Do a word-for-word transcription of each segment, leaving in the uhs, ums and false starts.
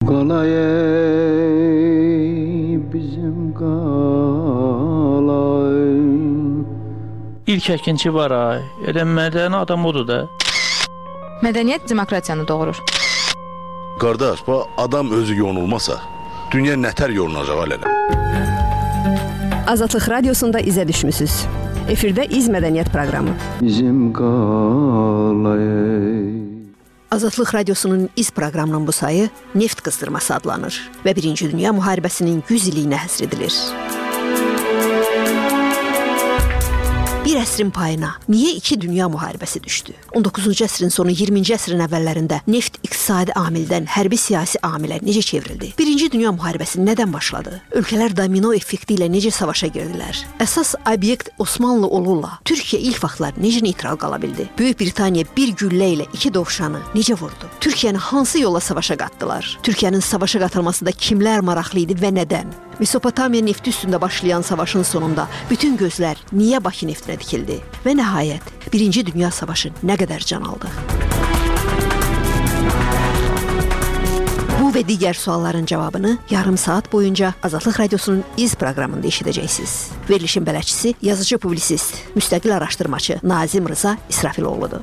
Qalay bizim qalay. İlk əkinçi var ay. Elə mədəni adam odur da. Mədəniyyət demokratiyanı doğurur. Qardaş, bu adam özü yonulmasa, dünya nətər yolunacaq alələ? Azadlıq Radiosunda izə düşmüsünüz. Efirdə İz Mədəniyyət proqramı. Bizim qalay. Azadlıq Radiosunun İz proqramının bu sayı Neft qızdırması adlanır və Birinci Dünya Müharibəsinin yüz illiyinə həsr edilir. Bir əsrin payına niyə iki dünya müharibəsi düşdü? on doqquzuncu əsrin sonu, iyirminci əsrin əvvəllərində neft iqtisadi amildən hərbi siyasi amilə necə çevrildi? Birinci Dünya Müharibəsi nədən başladı? Ölkələr domino effekti ilə necə savaşa girdilər? Əsas obyekt Osmanlı olurla Türkiyə ilk vaxtlar necə neytral qala bildi? Böyük Britaniya bir güllə ilə iki dovşanı necə vurdu? Türkiyəni hansı yolla savaşa qatdılar? Türkiyənin savaşa qatılmasında kimlər maraqlı idi və nədən? Mesopotamiya nefti üstündə başlayan savaşın sonunda bütün gözlər niyə Bakı neftinə dikildi? Və nəhayət, Birinci Dünya Savaşı nə qədər can aldı? Bu və digər sualların cavabını yarım saat boyunca Azadlıq Radiosunun İz proqramında eşidəcəksiniz. Verilişin bələdçisi, yazıcı publisist, müstəqil araşdırmaçı Nazim Rıza İsrafiloğludur.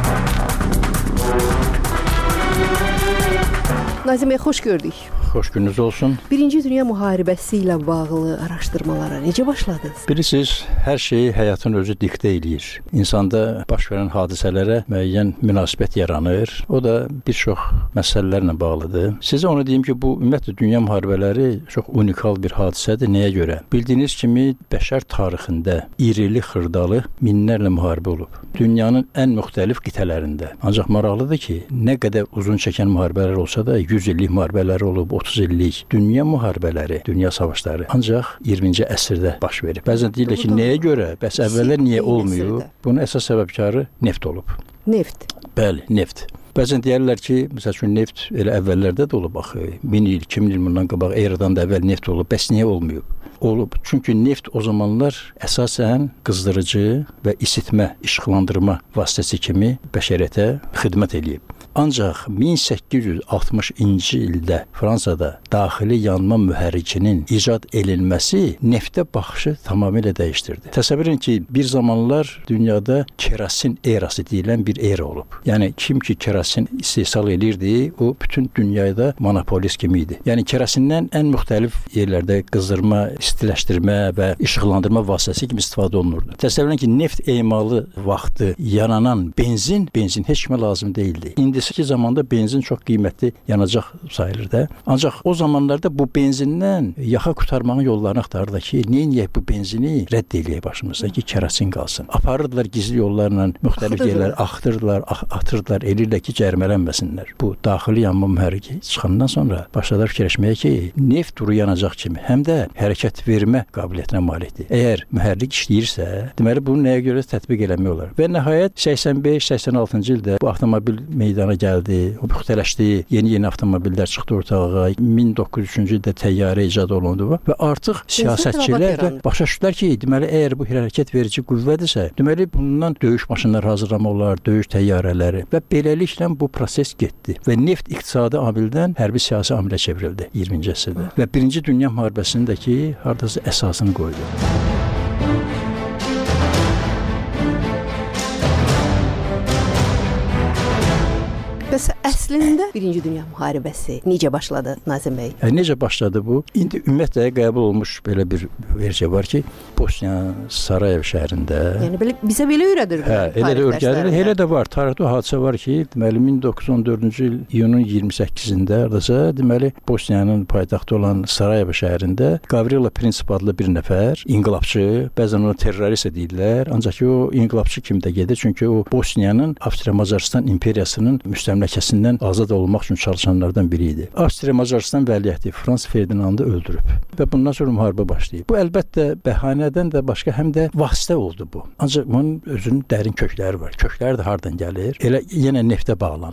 Nazim bəy, xoş gördük. Xoş gününüz olsun. Birinci Dünya Müharibəsi ilə bağlı araşdırmalara necə başladınız? Bilirsiniz, hər şeyi həyatın özü diktə eləyir. İnsanda baş verən hadisələrə müəyyən münasibət yaranır. O da bir çox məsələlərlə bağlıdır. Sizə onu deyim ki, bu ümumiyyətlə dünya müharibələri çox unikal bir hadisədir. Nəyə görə? Bildiyiniz kimi bəşər tarixində irili xırdalı minlərlə müharibə olub. Dünyanın ən müxtəlif qitələrində. Ancaq maraqlıdır ki, nə qədər uzun çəkən müharibələr olsa da yüz illik müharibələr olub, otuz illik dünya müharibələri, dünya savaşları ancaq iyirminci əsrdə baş verib. Bəzən deyirlər ki, nəyə görə? Bəs əvvəllər niyə olmuyor? Bunun əsas səbəbkarı neft olub. Neft? Bəli, neft. Bəzən deyərlər ki, məsəl üçün neft elə əvvəllərdə də olub axı. min il, iki min il bundan qabaq eradan da əvvəl neft olub. Bəs niyə olmuyor? Olub. Çünki neft o zamanlar əsasən qızdırıcı və isitmə, işıqlandırma vasitəsi kimi bəşəriyyətə xidmət eləyib. Ancaq min səkkiz yüz altmışıncı ildə Fransada daxili yanma mühərrikinin icad edilməsi neftə baxışı tamamilə dəyişdirdi. Təsəvvür edin ki, bir zamanlar dünyada kerasin erası deyilən bir era olub. Yəni kim ki kerasin istehsal edirdi, o bütün dünyada monopolist kimi idi. Yəni kerasindən ən müxtəlif yerlərdə qızdırma, istiləşdirmə və işıqlandırma vasitəsi kimi istifadə olunurdu. Təsəvvür edin ki, neft emalı vaxtı yananan benzin, benzin heç kimə lazım deyildi. İndiki zamanda benzin çox qiymətli yanacaq sayılır da. Ancaq o zamanlarda bu benzindən yaxa qurtarmağın yollarını axtarırdı ki, niyə bu benzini rədd eləyək başımızdan ki, kerasin qalsın. Aparırdılar gizli yollarla müxtəlif yerlər, axtırdılar, atırdılar, elirlər ki, cərmələnməsinlər. Bu daxili yanma mühərriki çıxandan sonra başladılar fikirləşməyə ki, neft duru yanacaq kimi həm də hərəkət vermə qabiliyyətinə malikdir. Əgər mühərrik işləyirsə, deməli bunu nəyə görə tətbiq eləmək olar? Və nəhayət səksən beş səksən altıncı ildə bu avtomobil meydana gəldi, o müxtələşdi, yeni-yeni avtomobillər çıxdı ortalığa, min doqquz yüz üçüncü ildə təyyarə icad olundu və artıq siyasətçilər də başa düşdülər ki, deməli, əgər bu hərəkət verici qüvvədirsə, deməli, bundan döyüş maşınları hazırlamaq olar, döyüş təyyarələri və beləliklə bu proses getdi və neft iqtisadi amildən hərbi siyasi amilə çevrildi iyirminci əsrdə və Birinci Dünya Müharibəsindəki hardasa əsasını qoydu. Bəs əslində Birinci Dünya Müharibəsi necə başladı Nazim bəy? Yəni, necə başladı bu? İndi ümumiyyətlə qəbul olmuş belə bir versiya var ki, Bosniya Sarayev şəhərində. Yəni belə bizə belə öyrədir. Hə, elə də öyrədir. Elə də var. Tarixdə hadisə var ki, deməli min doqquz yüz on dördüncü il iyunun iyirmi səkkizində ardasa deməli Bosniyanın paytaxtı olan Sarayev şəhərində Gavrilo Prinsip adlı bir nəfər inqilabçı, bəzən onu terrorist deyirlər, ancaq ki, o inqilabçı kimi də gedir, çünki o Bosniyanın Avstriya-Macaristan imperiyasının müstəmləkəsindən azad olmaq üçün çalışanlardan biri idi. Avstriya-Macaristan vəliəhdi Frans Ferdinandı öldürüb və bundan sonra müharibə başlayıb. Bu əlbəttə bəhanədən də başqa həm də vasitə oldu bu. Ancaq bunun özünün dərin kökləri var. Kökləri də hardan gəlir? Elə yenə neftə bağlanır.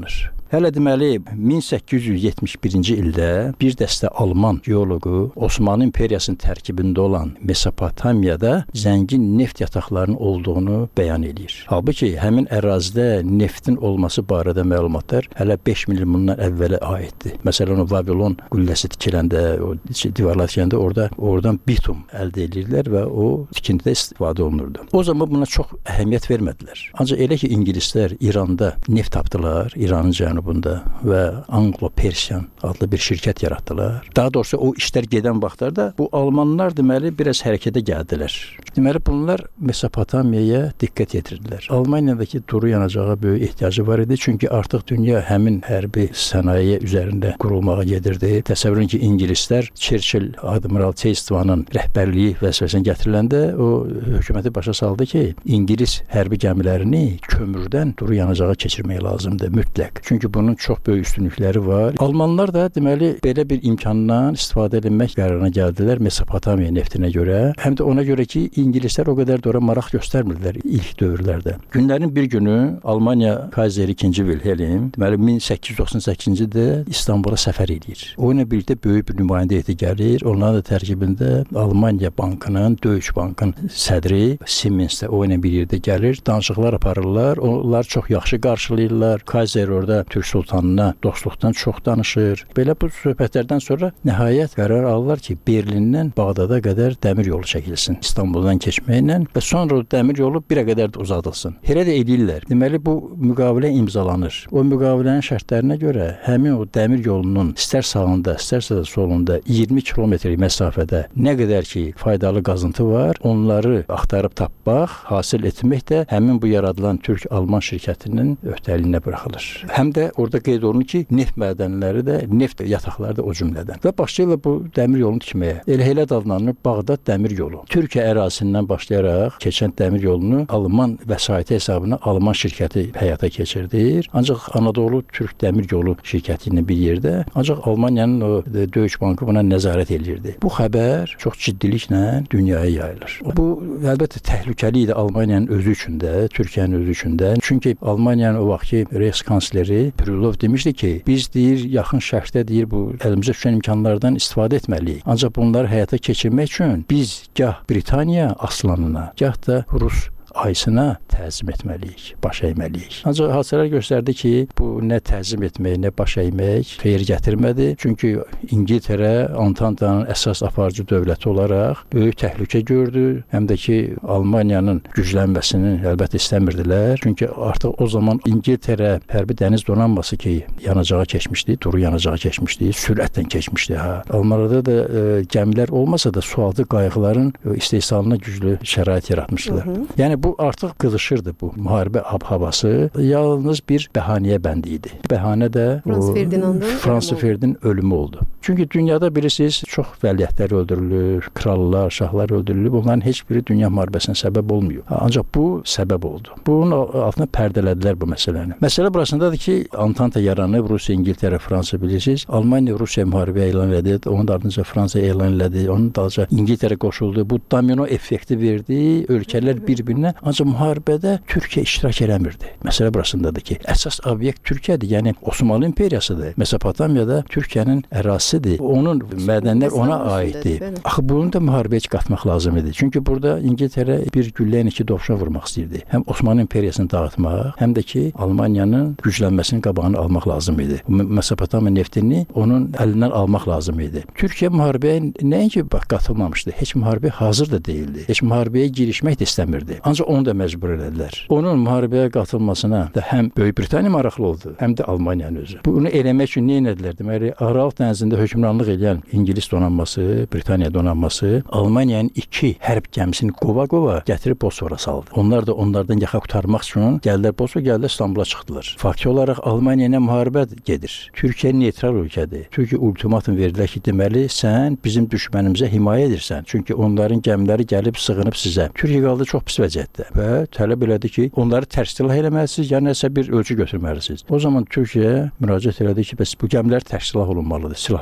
Hələ deməli min səkkiz yüz yetmiş birinci ildə bir dəstə Alman geoloqu Osmanlı İmperiyasının tərkibində olan Mesopotamiyada zəngin neft yataqlarının olduğunu bəyan edir. Halbuki həmin ərazidə neftin olması barədə məlumatlar hələ beş milyon bundan əvvələ aiddir. Məsələn, o Vavilon qülləsi tikiləndə, o divarlar tikəndə orada oradan bitum əldə edirdilər və o tikintidə istifadə olunurdu. O zaman buna çox əhəmiyyət vermədilər. Ancaq elə ki, ingilislər İranda neft tapdılar, İranın cənubunda və Anglo-Persian adlı bir şirkət yaratdılar. Daha doğrusu o işlər gedən vaxtlarda bu almanlar deməli biraz hərəkətə gəldilər. Deməli bunlar Mesopotamiyaya diqqət yetirdilər. Almaniyadakı duru yanacağa böyük ehtiyacı var idi. Çünki artıq dünya həmin hərbi sənaye üzərində qurulmağa gedirdi. Təsəvvür edin ki, ingilislər Churchill, Admiral Chestvanın rəhbərliyi vəzifəsinə gətiriləndə o hökuməti başa saldı ki, İngilis hərbi gəmilərini kömürdən duru yanacağa keçirmək lazımdır mütləq. Çünki bunun çox böyük üstünlükləri var. Almanlar da deməli belə bir imkandan istifadə etmək qərarına gəldilər Mesopotamiya neftinə görə. Həm də ona görə ki, ingilislər o qədər də ora maraq göstərmirdilər ilk dövrlərdə. Günlərin bir günü Almaniya kayseri ikinci Wilhelm deməli min səkkiz yüz doxsan səkkizinci ildə İstanbula səfər edir. O ilə birlikdə böyük bir nümayəndə heyəti gəlir. Onların da tərkibində Almaniya Bankının, Deutsche Bankın sədri Siemens də o ilə bir yerdə gəlir. Danışıqlar aparırlar. Onlar çox yaxşı qarşılayırlar. Kayser orada Türk sultanına dostluqdan çox danışır. Belə bu söhbətlərdən sonra nəhayət qərar alırlar ki, Berlindən Bağdada qədər dəmir yolu çəkilsin. İstanbuldan keçməklə və sonra o dəmir yolu bir qədər də uzadılsın. Elə də edirlər. Deməli bu müqavilə imzalanır. O müqavilənin şərtlərinə görə həmin o dəmir yolunun istər sağında, istərsə də solunda iyirmi kilometrlik məsafədə nə qədər ki faydalı qazıntı var, onları axtarıb tapmaq, hasil etmək də həmin bu yaradılan Türk-Alman şirkətinin öhdəliyinə buraxılır. Həm də orada qeyd olunur ki, neft mədənləri də, neft yataqları da o cümlədən. Və başlayırlar bu dəmir yolunu tikməyə. Elə elə adlanır Bağdad dəmir yolu. Türkiyə ərazisindən başlayaraq keçən dəmir yolunu Alman vəsaiti hesabına Alman şirkəti həyata keçirdir. Ancaq Anadolu Türk dəmir yolu şirkəti ilə bir yerdə, ancaq Almaniyanın o Deutsche Bankı buna nəzarət edirdi. Bu xəbər çox ciddiliklə dünyaya yayılır. Bu əlbəttə təhlükəli idi Almaniyanın özü üçün də, Türkiyənin özü üçün də. Çünki Almaniyanın o vaxtki Reichskansleri Brülov demişdi ki, biz deyir yaxın şərqdə deyir bu əlimizə düşən imkanlardan istifadə etməliyik. Ancaq bunları həyata keçirmək üçün biz gah Britaniya aslanına, gah da Rus ayısına təzim etməliyik, baş əyməliyik. Ancaq hadisələr göstərdi ki, bu nə təzim etmək, nə baş əymək xeyir gətirmədi. Çünki İngiltərə Antantanın əsas aparıcı dövləti olaraq böyük təhlükə gördü. Həm də ki, Almaniyanın güclənməsini əlbəttə istəmirdilər. Çünki artıq o zaman İngiltərə hərbi dəniz donanması ki, yanacağa keçmişdi, duru yanacağa keçmişdi, sürətlə keçmişdi. Ha. Almanlarda da e, gəmilər olmasa da sualtı qayıqların e, istehsalına güclü şərait yaratmışdılar. Hı -hı. Yəni bu artıq qızışırdı bu müharibə ab-havası. Yalnız bir bəhanəyə bənd idi. Bəhanə də Frans Ferdinandın Frans Ferdinandın ölümü oldu. Çünki dünyada bilirsiniz, çox vəliyyətlər öldürülür, krallar, şahlar öldürülür. Bunların heç biri dünya müharibəsinə səbəb olmuyor. Ancaq bu səbəb oldu. Bunun altına pərdələdilər bu məsələni. Məsələ burasındadır ki, Antanta yaranıb, Rusiya, İngiltərə, Fransa bilirsiniz. Almaniya Rusiya müharibə elan edir, onun ardınca Fransa elan elədi, onun dalınca İngiltərə qoşuldu. Bu domino effekti verdi. Ölkələr bir-birinə. Ancaq müharibədə Türkiyə iştirak eləmirdi. Məsələ burasındadır ki, əsas obyekt Türkiyədir. Yəni Osmanlı İmperiyasıdır. Mesopotamiyada Türkiyənin ərazisidir. Onun mədənlər ona aiddir. Axı bunu da müharibəyə qatmaq lazım idi. Çünki burada İngiltərə bir güllə ilə iki dovşan vurmaq istəyirdi. Həm Osmanlı İmperiyasını dağıtmaq, həm də ki Almaniyanın güclənməsinin qabağını almaq lazım idi. Mesopotamiya neftini onun əlindən almaq lazım idi. Türkiyə müharibəyə nəinki qatılmamışdı. Heç müharibəyə hazır da değildi. Heç müharibəyə girişmək də istəmirdi. Ancaq onu da məcbur elədilər. Onun müharibəyə qatılmasına da həm Böyük Britaniya maraqlı oldu, həm də Almaniyanın özü. Bunu eləmək üçün nə etdilər? Deməli, Aralıq dənizində hökmranlıq edən İngilis donanması, Britaniya donanması Almaniyanın iki hərb gəmisini qova-qova gətirib Bosfora saldı. Onlar da onlardan yaxa qurtarmaq üçün gəldilər Bosfora, gəldilər İstanbula çıxdılar. Fakti olaraq Almaniya ilə müharibə gedir. Türkiyə neytral ölkədir. Türkiyə ultimatum verdilər ki, deməli sən bizim düşmənimizə himayə edirsən. Çünki onların gəmiləri gəlib sığınıb sizə. Türkiyə qaldı çox pis vəziyyətdə və tələb elədi ki, onları tərs silah eləməlisiniz, yəni nəsə bir ölçü götürməlisiniz. O zaman Türkiyə müraciət elədi ki, bəs bu gəmilər tərs silah olunmalıdır, silahlı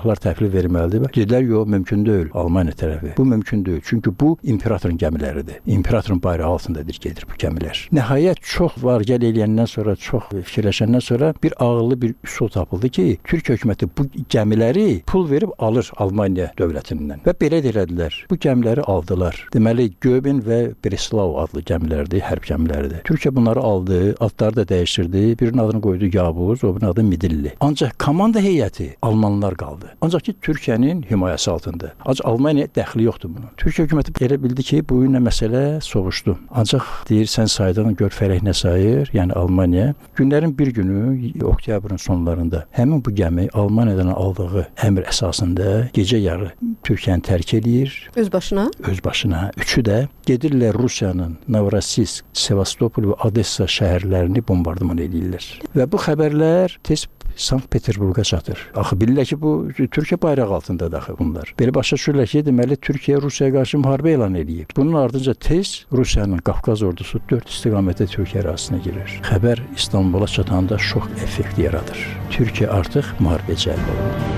silahlar təhvil verməlidir. Dedilər, yox, mümkün deyil. Almaniya tərəfi. Bu mümkün deyil. Çünki bu imperatorun gəmiləridir. İmperatorun bayrağı altındadır gedir bu gəmilər. Nəhayət çox var gəl eləyəndən sonra, çox fikirləşəndən sonra bir ağıllı bir üsul tapıldı ki, Türk hökuməti bu gəmiləri pul verib alır Almaniya dövlətindən. Və belə də elədilər. Bu gəmiləri aldılar. Deməli, Göbin və Breslau adlı gəmilərdir, hərb gəmiləridir. Türkiyə bunları aldı, adları da dəyişdirdi. Birinin adını qoydu Yavuz, o birinin adı Midilli. Ancaq komanda heyəti Almanlar qaldı. Ancaq ki, Türkiyənin himayəsi altında. Ancaq Almaniya dəxli yoxdur bunun. Türkiyə hökuməti elə bildi ki, bu ilə məsələ soğuşdu. Ancaq deyir, sən saydığın gör fərək nə sayır, yəni Almaniya. Günlərin bir günü, oktyabrın sonlarında həmin bu gəmi Almaniyadan aldığı əmr əsasında gecə yarı Türkiyəni tərk edir. Öz başına? Öz başına. Üçü də gedirlər Rusiyanın Novorossiysk, Sevastopol və Odessa şəhərlərini bombardıman edirlər. Və bu xəbərlər tez Sankt-Peterburqa çatır. Axı bilirlər ki, bu Türkiyə bayrağı altındadır axı bunlar. Belə başa düşürlər ki, deməli Türkiyə Rusiyaya qarşı müharibə elan edib. Bunun ardınca tez Rusiyanın Qafqaz ordusu dörd istiqamətdə Türkiyə ərazisinə girir. Xəbər İstanbula çatanda şok effekti yaradır. Türkiyə artıq müharibəyə cəlb olunur.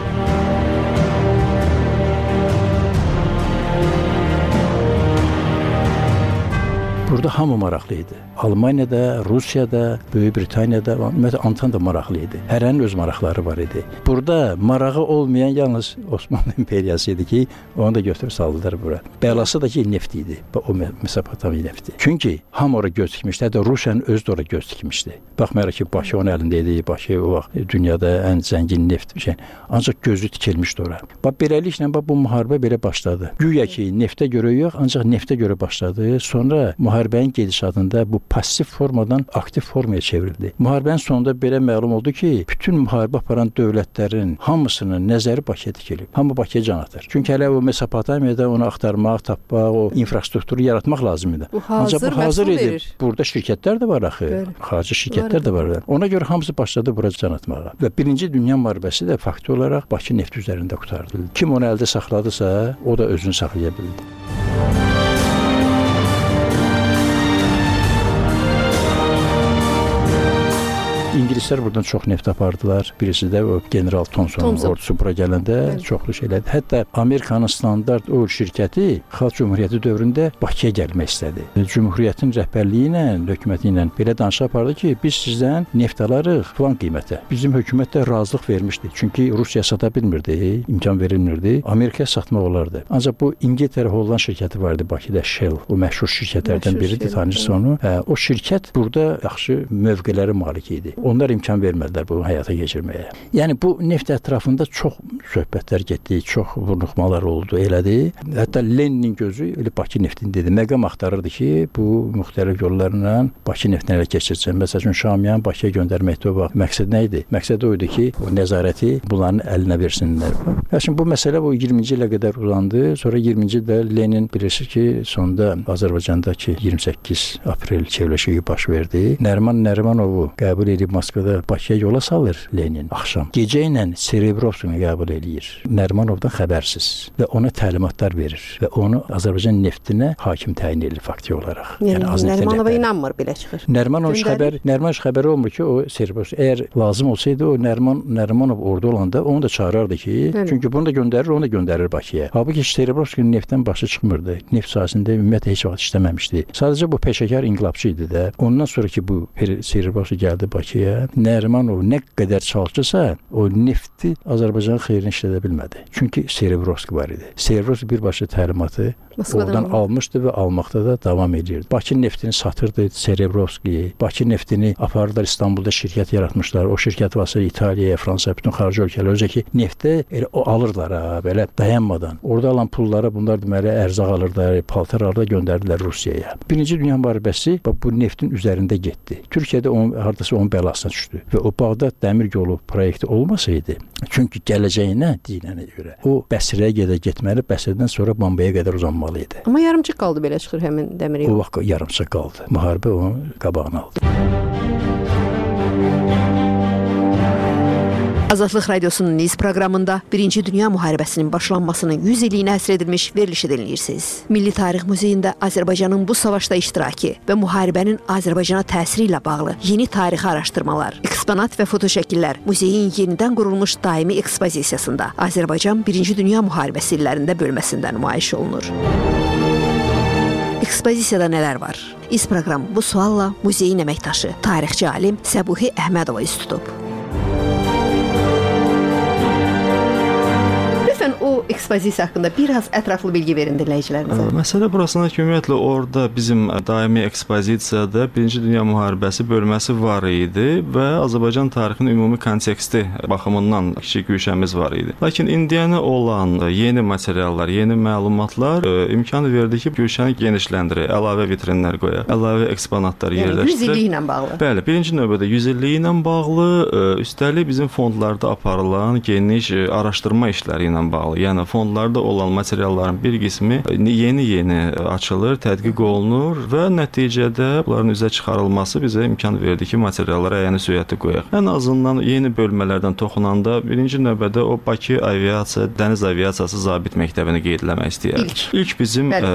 Burada hamı maraqlı idi. Almaniyada, Rusiyada, Böyük Britaniyada, ümumiyyətlə Antanta maraqlı idi. Hərənin öz maraqları var idi. Burada marağı olmayan yalnız Osmanlı imperiyası idi ki, onu da götürüb saldılar bura. Bəlası da ki, neft idi. O Mesopotamiya nefti. Çünki hamı ora göz dikmişdi. Hətta Rusiyanın özü də ora göz dikmişdi. Baxmayaraq ki, Bakı onun əlində idi. Bakı o vaxt dünyada ən zəngin neft bir şey. Ancaq gözü tikilmişdi ora. Bax, beləliklə bu müharibə belə başladı. Güya ki, neftə görə yox, ancaq neftə görə başladı. Sonra müharibənin gedişatında bu pasiv formadan aktiv formaya çevrildi. Müharibənin sonunda belə məlum oldu ki, bütün müharibə aparan dövlətlərin hamısının nəzəri Bakıya dikilib. Hamı Bakıya can atır. Çünki hələ o Mesopotamiyada onu axtarmaq, tapmaq, o infrastrukturu yaratmaq lazım idi. Bu hazır, ancaq bu hazır idi. Verir. Burada şirkətlər də var axı. Xarici şirkətlər də var. Ona görə hamısı başladı bura can atmağa. Və Birinci Dünya müharibəsi də faktör olaraq Bakı neft üzərində qurtardı. Kim onu əldə saxladısa, o da özünü saxlaya bildi. İngilislər buradan çox neft apardılar. Birisi də o General Thomsonun ordusu bura gələndə evet. çoxlu şeylədi. Hətta Amerikanın standart oil şirkəti Xalq Cümhuriyyəti dövründə Bakıya gəlmək istədi. Cümhuriyyətin rəhbərliyi ilə, hökuməti ilə belə danışıq apardı ki, biz sizdən neft alarıq falan qiymətə. Bizim hökumət də razılıq vermişdi. Çünki Rusiya sata bilmirdi, imkan verilmirdi. Amerikaya satmaq olardı. Ancaq bu İngiltərə Holland şirkəti vardı Bakıda, Shell. O məşhur şirkətlərdən biridir, tanıyırsan onu. Hə, o şirkət burada yaxşı mövqeləri malik idi. Onlar imkan vermədilər bunu həyata keçirməyə. Yəni bu neft ətrafında çox söhbətlər getdi, çox vurnuxmalar oldu, elədi. Hətta Leninin gözü elə Bakı neftini dedi. Məqam axtarırdı ki, bu müxtəlif yollarla Bakı neftini ələ keçirəcək. Məsələn, Şamiyan Bakıya göndərməkdə o vaxt məqsəd nə idi? Məqsəd o idi ki, o nəzarəti bunların əlinə versinlər. Şimdi bu məsələ bu iyirminci ilə qədər uzandı. Sonra iyirminci ildə Lenin bilirsiniz ki, sonda Azərbaycandakı iyirmi səkkiz aprel çevrilişi baş verdi. Nəriman Nərimanovu qəbul edib Moskvada Bakıya yola salır Lenin axşam. Gecə ilə Serebrovskini qəbul eləyir. Nərimanovdan xəbərsiz və ona təlimatlar verir və onu Azərbaycan neftinə hakim təyin edir fakti olaraq. Yəni, yəni Nərimanova inanmır belə çıxır. Nərimanov xəbər, Nərimanov xəbəri olmur ki, o Serebrovski əgər lazım olsaydı o Nəriman Nərimanov orada olanda onu da çağırardı ki, Hı. çünki bunu da göndərir, onu da göndərir Bakıya. Halbuki Serebrovskinin neftdən başı çıxmırdı. Neft sahəsində ümumiyyətlə heç vaxt işləməmişdi. Sadəcə bu peşəkar inqilabçı idi də. Ondan sonra ki bu Serebrovski gəldi Bakıya, Nərimanov nə qədər çalışırsa, o nefti Azərbaycanın xeyrinə işlədə bilmədi. Çünki Serebrovski var idi. Serebrovski birbaşa təlimatı Moskvadan oradan almışdı və almaqda da davam edirdi. Bakı neftini satırdı Serebrovski. Bakı neftini apardılar İstanbulda şirkət yaratmışlar. O şirkət vasitəsilə İtaliyaya, Fransaya, bütün xarici ölkələrə özəki neftə elə o alırlar ha, belə dayanmadan. Orada alan pullara bunlar deməli ərzaq alırlar, paltar alırlar, göndərdilər Rusiyaya. Birinci Dünya müharibəsi bu neftin üzərində getdi. Türkiyədə onun hardasa onun bəlasına düşdü və o Bağdad dəmir yolu proyekti olmasaydı, çünki gələcəyinə deyilənə görə o Bəsrəyə gedə getməli, Bəsrədən sonra Bombaya qədər uzanmalı idi. Amma yarımçıq qaldı belə çıxır həmin dəmir yolu. O vaxt yarımçıq qaldı. Müharibə onun qabağını aldı. Azadlıq Radiosunun Niz proqramında Birinci Dünya Müharibəsinin başlanmasının yüz illiyinə həsr edilmiş verilişi dinləyirsiniz. Milli Tarix Muzeyində Azərbaycanın bu savaşda iştirakı və müharibənin Azərbaycana təsiri ilə bağlı yeni tarixi araşdırmalar, eksponat və fotoşəkillər muzeyin yenidən qurulmuş daimi ekspozisiyasında Azərbaycan Birinci Dünya Müharibəsi illərində bölməsində nümayiş olunur. Ekspozisiyada nələr var? İz proqram bu sualla muzeyin əməkdaşı, tarixçi alim Səbuhi Əhmədova üz tutub. Lütfen o ekspozisiya haqqında biraz ətraflı bilgi verin dinləyicilərimizə. Məsələ burasında ki, ümumiyyətlə orada bizim daimi ekspozisiyada Birinci Dünya Müharibəsi bölməsi var idi və Azərbaycan tarixinin ümumi konteksti baxımından kiçik güşəmiz var idi. Lakin indiyənə olan yeni materiallar, yeni məlumatlar e, imkan verdi ki, güşəni genişləndirək, əlavə vitrinlər qoyaq, əlavə eksponatlar yəni, yerləşdirək. yüz illiyi ilə bağlı. Bəli, birinci növbədə yüz illiyi ilə bağlı, e, üstəlik bizim fondlarda aparılan geniş e, araşdırma işləri ilə bağlı. Yəni fondlarda olan materialların bir qismi yeni-yeni açılır, tədqiq olunur və nəticədə bunların üzə çıxarılması bizə imkan verdi ki, materiallara əyəni söhbəti qoyaq. Ən azından yeni bölmələrdən toxunanda birinci növbədə o Bakı aviasiya, dəniz aviasiyası zabit məktəbini qeydləmək istəyirəm. İlk. İlk bizim bəli,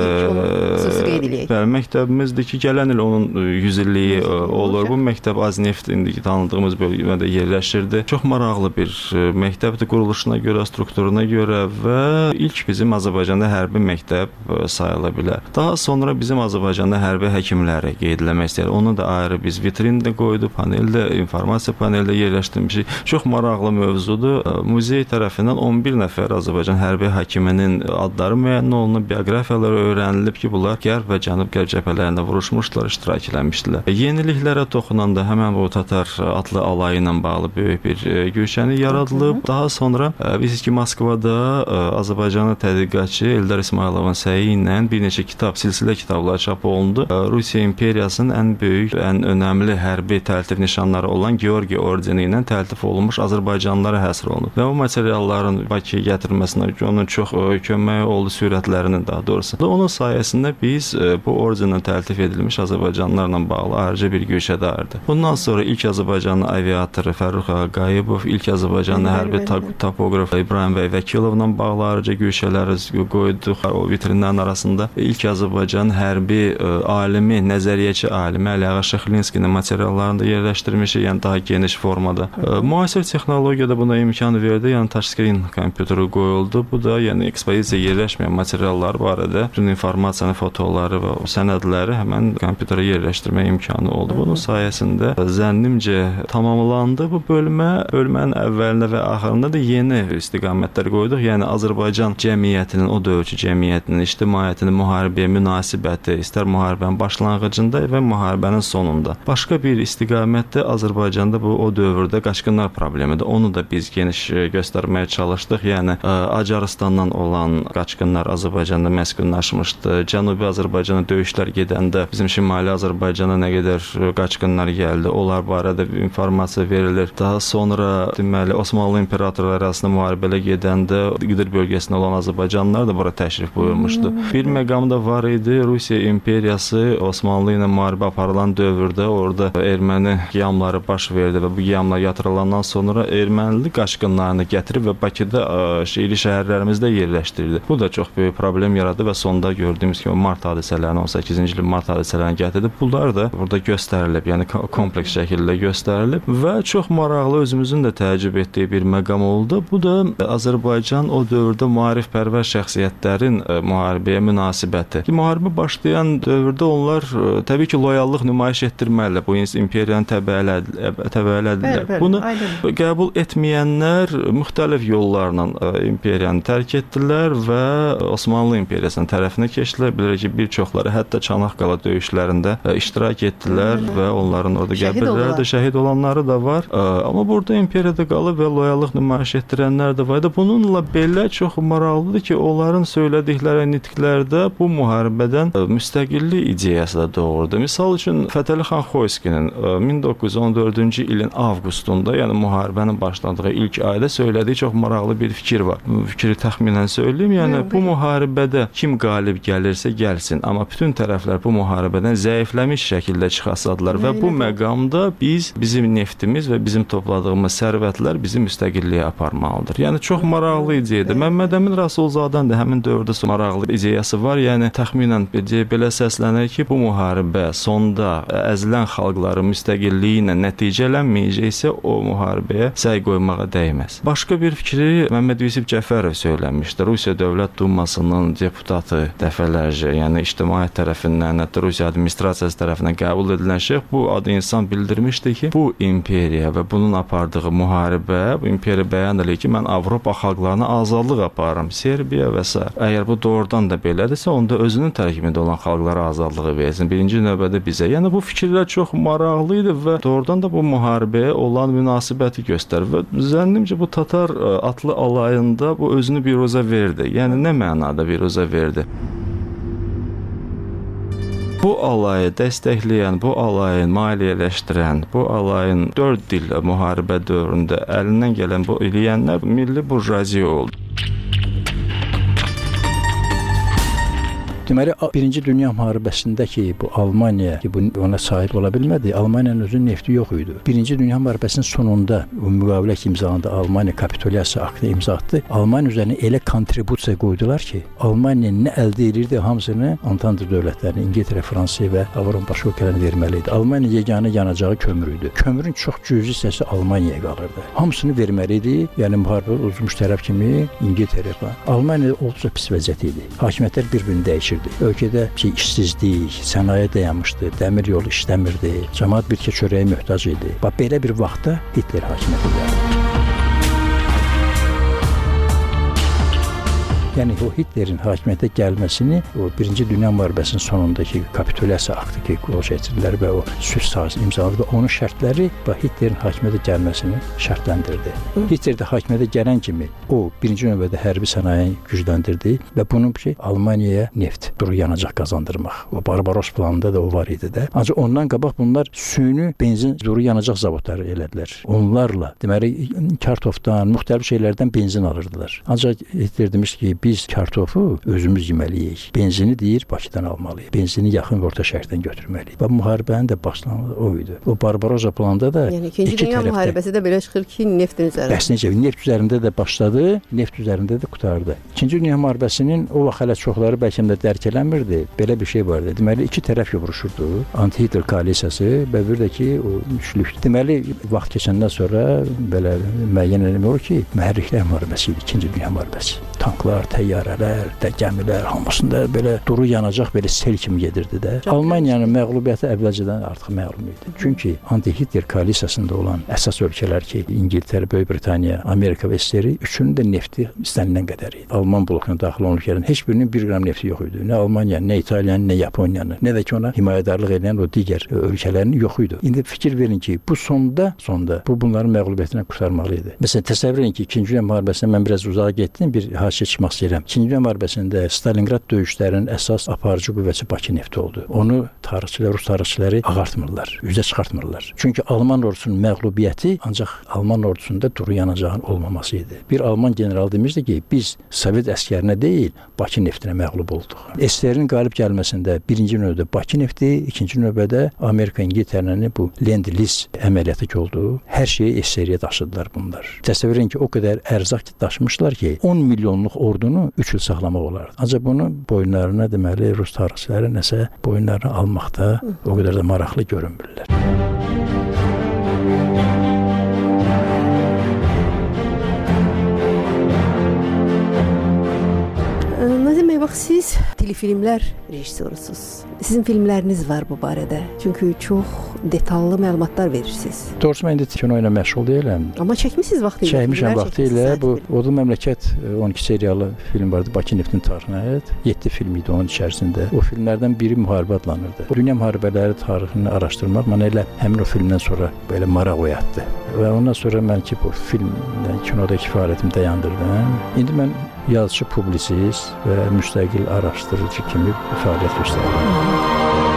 e, bəli, məktəbimizdir ki, gələn il onun yüz illiyi olur. Bu məktəb Azneft indiki tanıdığımız bölgədə yerləşirdi. Çox maraqlı bir məktəbdir quruluşuna görə, strukturuna görə və ilk bizim Azərbaycanda hərbi məktəb sayıla bilər. Daha sonra bizim Azərbaycanda hərbi həkimləri qeydləmək istəyir. Onu da ayrı biz vitrində qoydu, paneldə, informasiya paneldə yerləşdirmişik. Çox maraqlı mövzudur. Muzey tərəfindən on bir nəfər Azərbaycan hərbi həkiminin adları müəyyən olunub, bioqrafiyaları öyrənilib ki, bunlar Qərb və Cənub-Qərb cəbhələrində vuruşmuşlar, iştirak eləmişdilər. Yeniliklərə toxunanda həmən bu Tatar atlı alayı ilə bağlı böyük bir güşəni yaradılıb. Daha sonra biz ki, Moskvada Azərbaycanlı tədqiqatçı Eldar İsmayılovun səyi ilə bir neçə kitab, silsilə kitablar çap olundu. Rusiya imperiyasının ən böyük, ən önəmli hərbi təltif nişanları olan Georgiy ordeni ilə təltif olunmuş Azərbaycanlılara həsr olunub. Və o materialların Bakıya gətirilməsinə onun çox köməyi oldu, sürətlərinin daha doğrusu. Onun sayəsində biz bu ordenlə təltif edilmiş Azərbaycanlılarla bağlı ayrıca bir güşədardı. Bundan sonra ilk Azərbaycanlı aviatoru Fərrux Ağayevov, ilk Azərbaycanlı hərbi topoqraf İbrahim bəy Vəkilovla bağlı ayrıca güşələri qoyduq o vitrinlərin arasında. İlk Azərbaycan hərbi ə, alimi, nəzəriyyəçi alimi Əliağa Şıxlinskinin materiallarını da yerləşdirmişik, yəni daha geniş formada. Ə, müasir texnologiyada buna imkan verdi, yəni touchscreen kompüteri qoyuldu. Bu da yəni ekspozisiya yerləşməyən materiallar barədə bütün informasiyanı, fotoları və sənədləri həmən kompüterə yerləşdirmə imkanı oldu. Bunun sayəsində zənnimcə tamamlandı bu bölmə. Bölmənin əvvəlində və axırında da yeni istiqamətlər qoyduq. Yəni Azərbaycan cəmiyyətinin, o dövrkü cəmiyyətinin, ictimaiyyətinin müharibəyə münasibəti, istər müharibənin başlanğıcında və müharibənin sonunda. Başqa bir istiqamətdə Azərbaycanda bu o dövrdə qaçqınlar problemidir. Onu da biz geniş göstərməyə çalışdıq. Yəni Acarıstandan olan qaçqınlar Azərbaycanda məskunlaşmışdı. Cənubi Azərbaycana döyüşlər gedəndə bizim Şimali Azərbaycana nə qədər qaçqınlar gəldi. Onlar barədə informasiya verilir. Daha sonra deməli Osmanlı imperatorları arasında müharibələr gedəndə İqdir bölgəsində olan Azərbaycanlılar da bura təşrif buyurmuşdu. Bir məqam da var idi. Rusiya imperiyası Osmanlı ilə müharibə aparılan dövrdə orada erməni qiyamları baş verdi və bu qiyamlar yatırılandan sonra ermənili qaçqınlarını gətirib və Bakıda şəhərli şəhərlərimizdə yerləşdirdi. Bu da çox böyük problem yaradı və sonda gördüyümüz kimi mart hadisələrini, on səkkizinci ilin mart hadisələrini gətirdi. Bunlar da burada göstərilib, yəni kompleks şəkildə göstərilib və çox maraqlı, özümüzün də təəccüb etdiyi bir məqam oldu. Bu da Azərbaycan o dövrdə maarifpərvər şəxsiyyətlərin müharibəyə münasibəti. Müharibə başlayan dövrdə onlar təbii ki, loyallıq nümayiş etdirməlidirlər. Bu imperiyanı təbəələdilər. Bunu aydın. Qəbul etməyənlər müxtəlif yollarla imperiyanı tərk etdilər və Osmanlı imperiyasının tərəfinə keçdilər. Bilir ki, bir çoxları hətta Çanaqqala döyüşlərində iştirak etdilər Hı -hı. və onların orada qəbirləri də şəhid olanları da var. Amma burada imperiyada qalıb və loyallıq nümayiş etdirənlər də var idi. Bununla belə elə çox maraqlıdır ki, onların söylədikləri nitqlərdə bu müharibədən müstəqillik ideyası da doğurdu. Misal üçün Fətəli xan Xoyskinin min doqquz yüz on dördüncü ilin avqustunda, yəni müharibənin başladığı ilk ayda söylədiyi çox maraqlı bir fikir var. Bu fikri təxminən söyləyim, yəni bu müharibədə kim qalib gəlirsə gəlsin, amma bütün tərəflər bu müharibədən zəifləmiş şəkildə çıxasadılar və bu məqamda biz, bizim neftimiz və bizim topladığımız sərvətlər bizi müstəqilliyə aparmalıdır. Yəni çox maraqlı ideyadır. Məmməd Əmin Rasulzadənin də həmin dövrdə maraqlı ideyası var. Yəni təxminən belə səslənir ki, bu müharibə sonda əzilən xalqların müstəqilliyi ilə nəticələnməyəcəksə, o müharibəyə səy qoymağa dəyməz. Başqa bir fikri Məmməd Yusif Cəfərov söyləmişdi. Rusiya Dövlət Dumasının deputatı dəfələrcə, yəni ictimaiyyət tərəfindən, hətta Rusiya administrasiyası tərəfindən qəbul edilən şəxs bu adı insan bildirmişdi ki, bu imperiya və bunun apardığı müharibə, bu imperiya bəyan edir ki, mən Avropa xalqlarına azadlıq aparıram, Serbiya və s. Əgər bu doğrudan da belədirsə, onda özünün tərkibində olan xalqlara azadlığı versin. Birinci növbədə bizə. Yəni bu fikirlər çox maraqlı idi və doğrudan da bu müharibəyə olan münasibəti göstərir və zənnimcə bu Tatar atlı alayında bu özünü biruzə verdi. Yəni nə mənada biruzə verdi? Bu alayı dəstəkləyən, bu alayı maliyyələşdirən, bu alayın dörd il müharibə dövründə əlindən gələn bu eləyənlər milli burjuaziya oldu. Deməli, Birinci Dünya müharibəsində ki, bu Almaniya ki, bu ona sahib ola bilmədi, Almaniyanın özünün nefti yox idi. Birinci Dünya müharibəsinin sonunda o müqavilə imzalandı, Almaniya kapitulyasiya aktı imza atdı. Almaniya üzərinə elə kontribusiya qoydular ki, Almaniya nə əldə edirdi, hamısını Antante dövlətlərinə, İngiltərə, Fransa və Avropa başqa ölkələrinə verməli idi. Almaniya yeganə yanacağı kömür idi. Kömürün çox cüzi hissəsi Almaniyaya qalırdı. Hamısını verməli idi. Yəni müharibə uzmuş tərəf kimi İngiltərə falan. Almaniya olduqca pis vəziyyət idi. Hakimiyyətlər bir-birini dəyişirdi. Ölkədə şey, işsizlik, sənaye dayanmışdı, dəmir yolu işləmirdi, cəmaət bir çörəyə möhtac idi. Bax, belə bir vaxtda Hitler hakimiyyətə gəldi. Yəni o Hitlerin hakimiyyətə gəlməsini o Birinci Dünya müharibəsinin sonundakı kapitulyasiya aktı ki, qolşətirlər və o sülh sahəsi imzaladı. Onun şərtləri və Hitlerin hakimiyyətə gəlməsini şərtləndirdi. Hitler də hakimiyyətə gələn kimi o birinci növbədə hərbi sənayeni gücləndirdi və bunun ki, Almaniyaya neft, duru yanacaq qazandırmaq. O Barbaros planında da o var idi də. Ancaq ondan qabaq bunlar süni benzin, duru yanacaq zavodları elədilər. Onlarla, deməli, kartofdan, müxtəlif şeylərdən benzin alırdılar. Ancaq Hitler demiş ki, biz kartofu özümüz yeməliyik. Benzini deyir, Bakıdan almalıyıq. Benzini yaxın və orta şərqdən götürməliyik. Və müharibənin də başlanğıcı o idi. O Barbarossa planında da yəni ikinci dünya tərəfdə, müharibəsi də belə çıxır ki, neftin üzərində. Bəs necə? Neft üzərində də başladı, neft üzərində də qurtardı. İkinci dünya müharibəsinin o vaxt hələ çoxları bəlkə də dərk eləmirdi. Belə bir şey vardı. Deməli, iki tərəf vuruşurdu. Anti-Hitler koalisiyası və bir də ki, o üçlük. Deməli, vaxt keçəndən sonra belə müəyyən eləmək olur ki, mühərriklər müharibəsi idi, ikinci dünya müharibəsi. Tanklar, təyyarələr, də gəmilər, hamısında belə duru yanacaq, belə sel kimi gedirdi də. Çok Almaniyanın məğlubiyyəti əvvəlcədən artıq məlum idi. Çünki anti-Hitler koalisiyasında olan əsas ölkələr ki, İngiltərə, Böyük Britaniya, Amerika və S S R üçünün də nefti istənilən qədər idi. Alman blokuna daxil olan ölkələrin heç birinin bir qram nefti yox idi. Nə Almaniyanın, nə İtaliyanın, nə Yaponiyanın, nə də ki ona himayədarlıq edən o digər ölkələrin yox idi. İndi fikir verin ki, bu sonda, sonda bu bunların məğlubiyyətindən qurtarmalı idi. Məsələn, təsəvvür edin ki, ikinci dünya müharibəsində mən biraz uzağa getdim, bir hadisə çıxmaq istəyirəm. İkinci dünya müharibəsində Stalingrad döyüşlərinin əsas aparıcı qüvvəsi Bakı nefti oldu. Onu tarixçilər, Rus tarixçiləri ağartmırlar, üzə çıxartmırlar. Çünki Alman ordusunun məğlubiyyəti ancaq Alman ordusunda duru yanacağın olmaması idi. Bir Alman general demişdi ki, biz Sovet əskərinə deyil, Bakı neftinə məğlub olduq. S S R-in qalib gəlməsində birinci növbədə Bakı nefti, ikinci növbədə Amerika, İngiltərənin bu Lend-Liz əməliyyatı ki oldu. Hər şeyi S S R-yə daşıdılar bunlar. Təsəvvür edin ki, o qədər ərzaq daşımışlar ki, on milyonluq ordunu üç il saxlamaq olardı. Ancaq bunu boyunlarına deməli Rus tarixçiləri nəsə boyunlarını almaqda o qədər də maraqlı görünmürlər. Sabah siz telefilmlər rejissorusunuz. Sizin filmləriniz var bu barədə. Çünki çox detallı məlumatlar verirsiniz. Doğrusu mən indi kino ilə məşğul deyiləm. Amma çəkmisiniz vaxtı ilə. Çəkmişəm vaxtı ilə. Bu Odlu Məmləkət on iki seriyalı film vardı. Bakı Neftin tarixinə aid. yeddi film idi onun içərisində. O filmlərdən biri müharibə adlanırdı. Dünya müharibələri tarixini araşdırmaq mənə elə həmin o filmdən sonra belə maraq oyatdı. Və ondan sonra mən ki bu film kinodakı fəaliyyətimi dayandırdım. İndi mən yazıcı, publisist və müstəqil araşdırıcı kimi fəaliyyət göstərirəm.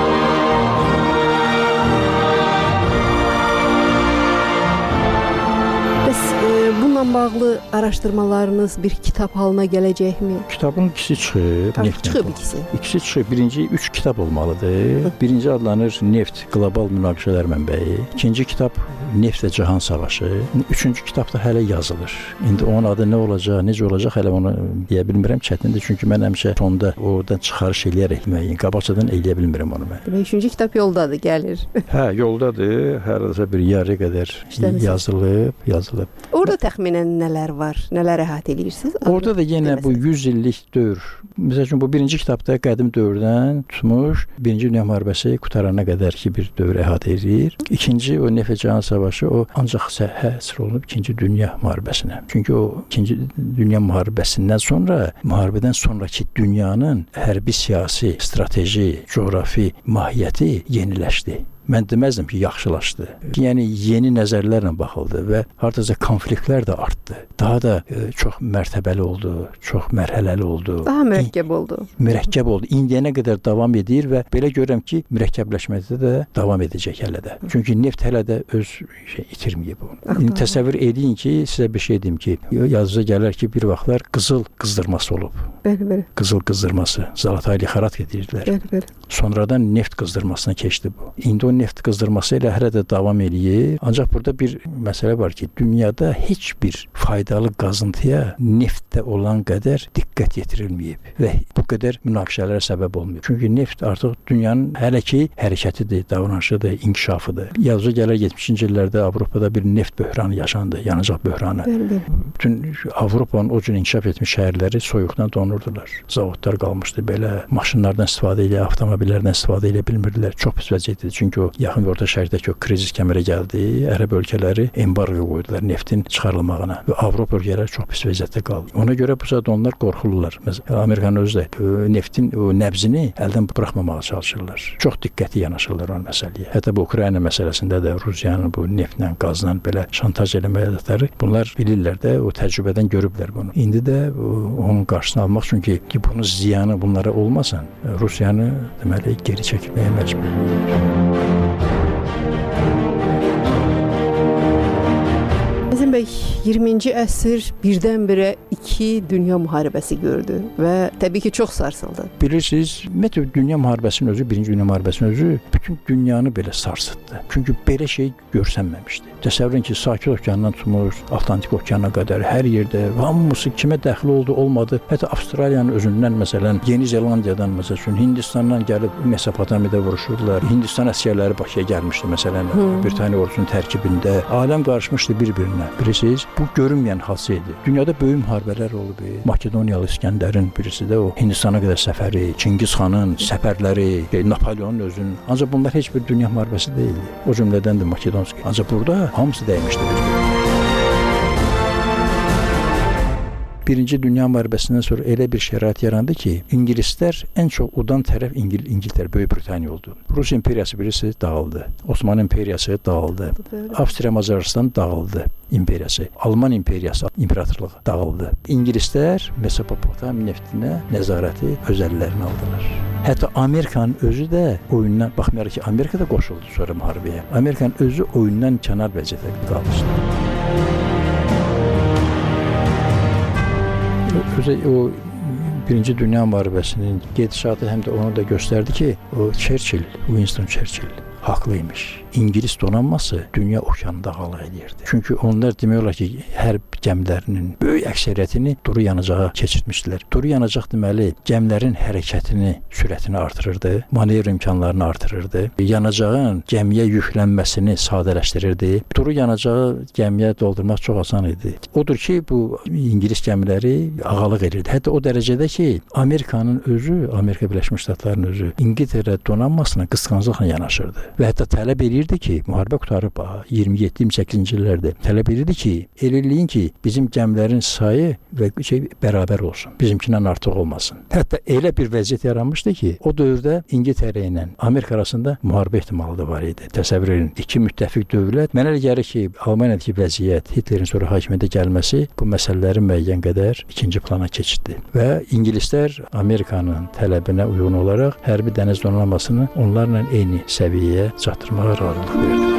Bəs e, bununla bağlı araşdırmalarınız bir kitab halına gələcəkmi? Kitabın ikisi çıxıb. Artıq çıxıb ikisi. İkisi çıxıb. Birinci üç kitab olmalıdır. Birinci adlanır Neft Qlobal Münaqişələr Mənbəyi. İkinci kitab Neft və Cahan Savaşı. Üçüncü kitab da hələ yazılır. İndi onun adı nə olacaq, necə olacaq hələ onu deyə bilmirəm. Çətindir çünki mən həmişə sonda oradan çıxarış eləyərək müəyyən qabaqcadan eləyə bilmirəm onu mən. Demək üçüncü kitab yoldadır, gəlir. Hə, yoldadır. Hardasa bir yarı qədər yazılıb, yazılıb. Orada təxminən nələr var? Nələr əhatə edirsiniz? Orada da yenə bu yüz illik dövr. Məsəl üçün bu birinci kitabda qədim dövrdən tutmuş, birinci Dünya müharibəsi qutarana qədər ki bir dövr əhatə edir. İkinci o Neft və Cahan Savaşı o ancaq həsr olunub ikinci Dünya müharibəsinə. Çünki o ikinci Dünya müharibəsindən sonra, müharibədən sonrakı dünyanın hərbi, siyasi, strateji, coğrafi mahiyyəti yeniləşdi. Mən deməzdim ki, yaxşılaşdı. Yəni yeni nəzərlərlə baxıldı və hardasa konfliktlər də artdı. Daha da e, çox mərtəbəli oldu, çox mərhələli oldu. Daha mürəkkəb oldu. Mürəkkəb oldu. İndiyənə qədər davam edir və belə görürəm ki, mürəkkəbləşməkdə də davam edəcək hələ də. Çünki neft hələ də öz şey itirməyib onu. İndi təsəvvür edin ki, sizə bir şey deyim ki, yazıca gələr ki, bir vaxtlar qızıl qızdırması olub. Bəli, bəli. Qızıl qızdırması, Zalatay Lixarat edirdilər. Bəli, bəli. Sonradan neft qızdırmasına keçdi bu. İndi o neft qızdırması ilə hələ də davam eləyir. Ancaq burada bir məsələ var ki, dünyada heç bir faydalı qazıntıya neftdə olan qədər diqqət yetirilməyib və bu qədər münaqişələrə səbəb olmuyor. Çünki neft artıq dünyanın hələ ki hərəkətidir, davranışıdır, inkişafıdır. Yazıca gələr yetmişinci illərdə Avropada bir neft böhranı yaşandı, yanacaq böhranı. Bəli, bəli. Bütün Avropanın o cür inkişaf etmiş şəhərləri soyuqdan donurdular. Zavodlar qalmışdı belə, maşınlardan istifadə edə, avtomobillərdən istifadə edə bilmirdilər. Çox pis vəziyyətdir. Çünki o yaxın və orta şərqdəki o krizis kəmərə gəldi. Ərəb ölkələri embargo qoydular neftin çıxarılmağına və Avropa ölkələri çox pis vəziyyətdə qaldı. Ona görə bu saat onlar qorxurlar. Məsələn, Amerikanın özü də neftin o nəbzini əldən buraxmamağa çalışırlar. Çox diqqətli yanaşırlar o məsələyə. Hətta bu Ukrayna məsələsində də Rusiyanın bu neftlə, qazla belə şantaj eləməkləri bunlar bilirlər də, o təcrübədən görüblər bunu. İndi də onun qarşısını almaq üçün ki, ki bunun ziyanı bunlara olmasın, Rusiyanı deməli geri çəkilməyə məcbur. Əzim bəy, iyirminci əsr birdən-birə iki dünya müharibəsi gördü və təbii ki, çox sarsıldı. Bilirsiniz, ümumiyyətlə dünya müharibəsinin özü, birinci dünya müharibəsinin özü bütün dünyanı belə sarsıtdı. Çünki belə şey görsənməmişdi. Təsəvvürün ki, Sakit okeandan tutmuş, Atlantik okeana qədər hər yerdə hamısı kimə dəxli oldu, olmadı. Hətta Avstraliyanın özündən, məsələn, Yeni Zelandiyadan, məsələn, Hindistandan gəlib Mesopotamiyada vuruşurdular. Hindistan əsgərləri Bakıya gəlmişdi, məsələn, hmm. Britaniya ordusunun tərkibində. Aləm qarışmışdı bir-birinə. Bilirsiniz, bu görünməyən hadise idi. Dünyada böyük müharibələr olub. Makedoniyalı İskəndərin birisi də o Hindistana qədər səfəri, Çingiz xanın səfərləri, Napoleonun özünün. Ancaq bunlar heç bir dünya müharibəsi deyildi. O cümlədən də Makedonski. Ancaq burada hamısı dəymişdi. Birinci Dünya müharibəsindən sonra elə bir şərait yarandı ki, İngilislər ən çox udan tərəf İngil İngiltərə, Böyük Britaniya oldu. Rus imperiyası birisi dağıldı. Osmanlı imperiyası dağıldı. Avstriya Macaristan dağıldı imperiyası. Alman imperiyası, imperatorluğu dağıldı. İngilislər Mesopotamiya neftinə nəzarəti öz əllərinə aldılar. Hətta Amerikanın özü də oyundan, baxmayaraq ki, Amerika da qoşuldu sonra müharibəyə. Amerikanın özü oyundan kənar vəziyyətə qalmışdı. O Birinci Dünya müharibəsinin gedişatı həm də onu da göstərdi ki, o Churchill, Winston Churchill haqlıymış. İngilis donanması dünya okeanında ağalıq edirdi. Çünki onlar demək olar ki, hərb gəmilərinin böyük əksəriyyətini duru yanacağa keçirtmişdilər. Duru yanacaq deməli, gəmilərin hərəkətini, sürətini artırırdı, manevr imkanlarını artırırdı, yanacağın gəmiyə yüklənməsini sadələşdirirdi. Duru yanacağı gəmiyə doldurmaq çox asan idi. Odur ki, bu İngilis gəmiləri ağalıq edirdi. Hətta o dərəcədə ki, Amerikanın özü, Amerika Birləşmiş Ştatlarının özü İngiltərə donanmasına qısqanclıqla yanaşırdı. Və hətta tələb edirdi ki, müharibə qutarıb iyirmi yeddi iyirmi səkkizinci illərdə tələb edirdi ki, elə eləyin ki, bizim gəmilərin sayı və şey bərabər olsun. Bizimkindən artıq olmasın. Hətta elə bir vəziyyət yaranmışdı ki, o dövrdə İngiltərə ilə Amerika arasında müharibə ehtimalı da var idi. Təsəvvür edin, iki müttəfiq dövlət. Mənə elə gəlir ki, Almaniyadakı vəziyyət, Hitlerin sonra hakimiyyətə gəlməsi bu məsələlərin müəyyən qədər ikinci plana keçdi. Və ingilislər Amerikanın tələbinə uyğun olaraq hərbi dəniz donanmasını onlarla eyni səviyyəyə çatdırmağa razılıq verdilər.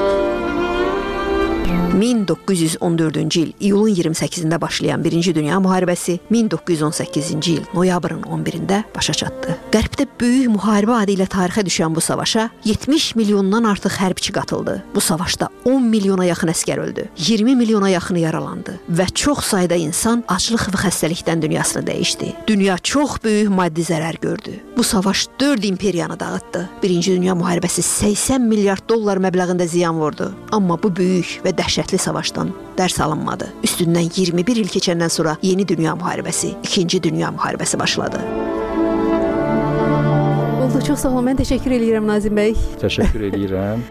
min doqquz yüz on dördüncü il iyulun iyirmi səkkizində başlayan Birinci Dünya müharibəsi min doqquz yüz on səkkizinci il noyabrın on birində başa çatdı. Qərbdə böyük müharibə adı ilə tarixə düşən bu savaşa yetmiş milyondan artıq hərbçi qatıldı. Bu savaşda on milyona yaxın əsgər öldü, iyirmi milyona yaxını yaralandı və çox sayda insan aclıq və xəstəlikdən dünyasını dəyişdi. Dünya çox böyük maddi zərər gördü. Bu savaş dörd imperiyanı dağıtdı. Birinci Dünya müharibəsi səksən milyard dollar məbləğində ziyan vurdu. Amma bu böyük və dəhşətli savaşdan dərs alınmadı. Üstündən iyirmi bir il keçəndən sonra Yeni Dünya müharibəsi, İkinci Dünya müharibəsi başladı. Oldu, çox sağ olun. Mən təşəkkür edirəm Nazim bəy. Təşəkkür edirəm.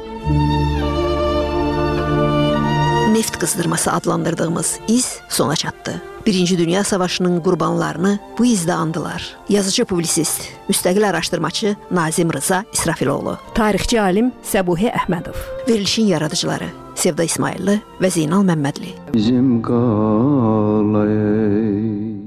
Neft qızdırması adlandırdığımız iz sona çatdı. Birinci Dünya Savaşının qurbanlarını bu izdə andılar. Yazıcı publisist, müstəqil araşdırmaçı Nazim Rıza İsrafiloğlu. Tarixçi alim Səbuhi Əhmədov. Verilişin yaradıcıları Sevda İsmailli və Zeynal Məmmədli. Bizim qalayı